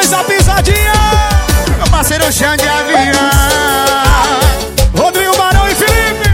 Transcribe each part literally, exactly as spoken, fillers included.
Faz a pisadinha. Meu parceiro chão de avião. Rodrigo Barão e Felipe.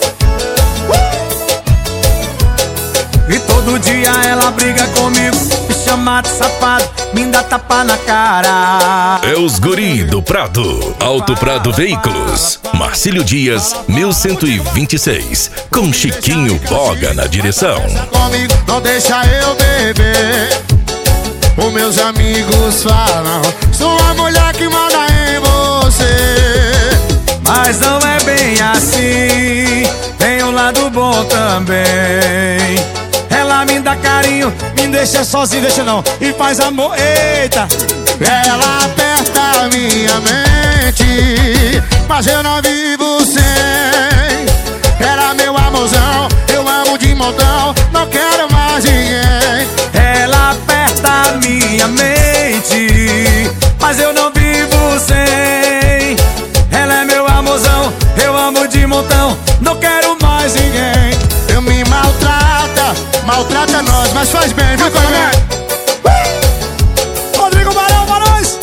E todo dia ela briga comigo, me chama de safado, me dá tapa na cara. É os guri do Prado. Alto Prado Veículos. Marcílio Dias, mil cento e vinte e seis. Com Chiquinho Boga na direção. Comigo, não deixa eu beber. Os meus amigos falam, sou a mulher que manda em você. Mas não é bem assim, tem um lado bom também. Ela me dá carinho, me deixa sozinho, deixa não, e faz amor, eita. Ela aperta a minha mente, mas eu não vivo sem. Ela meu amorzão, eu amo de montão, não quero mais ninguém. Ela aperta a minha mente, mas eu não vivo sem. Ela é meu amorzão, eu amo de montão, não quero mais ninguém. Eu me maltrata, maltrata nós, mas faz bem, viu, Coronel? Rodrigo Barão, Barões.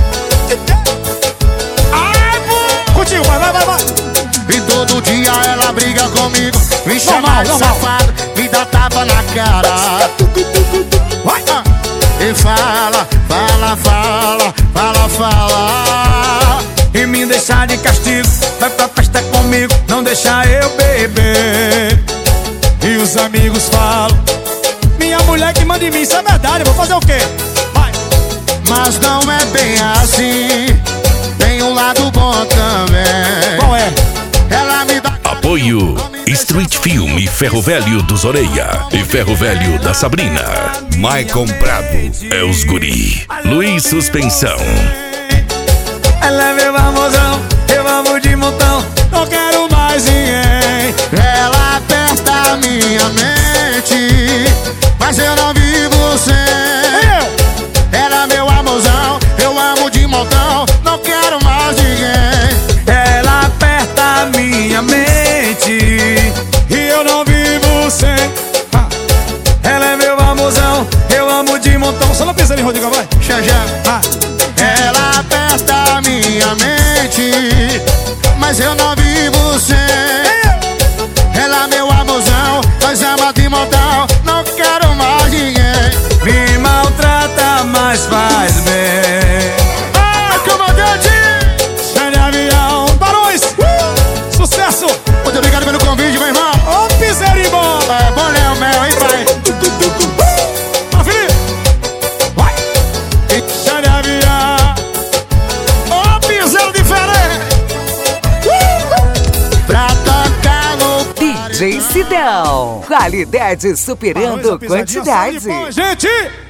Ai, pô! Contigo, vai, vai, vai, vai. E todo dia ela briga comigo, me chama de safado, me dá tapa na cara. Vai. E fala, fala, fala, fala, fala. E me deixa de castigo, vai pra festa comigo, não deixa eu beber. E os amigos falam, minha mulher que manda em mim, isso é verdade, eu vou fazer o quê? Vai. Mas não é bem assim, tem um lado bom também. Qual é? Ela me dá Apoio Street Film e Ferro Velho dos Oreia e Ferro Velho da Sabrina. Maicon Prado. É os guri. Luiz Suspensão. Ela é meu amorzão, eu amo de montão, não quero mais ninguém. Ela aperta a minha mente, mas eu não vivo sem. Ela é meu amorzão, eu amo de montão, não quero mais ninguém. Ela aperta a minha mente e eu não vivo sem. Ela é meu amorzão, eu amo de montão. Só não pisa ali, Rodrigo, vai. Já, já. Ah. Ela aperta a minha mente, mas eu não vivo sem. Ela é meu amorzão, nós ama de montão, não quero mais ninguém. Me maltrata, mas faz bem. Ah, comandante! Chão de avião, Barões! Uh! Sucesso! Muito obrigado pelo convite, meu irmão. Ô, oh, piseirinho bom! É bom, Léo, Mel, hein, pai? Vai, Felipe! Vai! Chão de avião! Ô, oh, piseiro diferente! Uh! Pra tocar no D J Sidão. Qualidade superando Barões, a pisadinha quantidade. sangue bom, gente!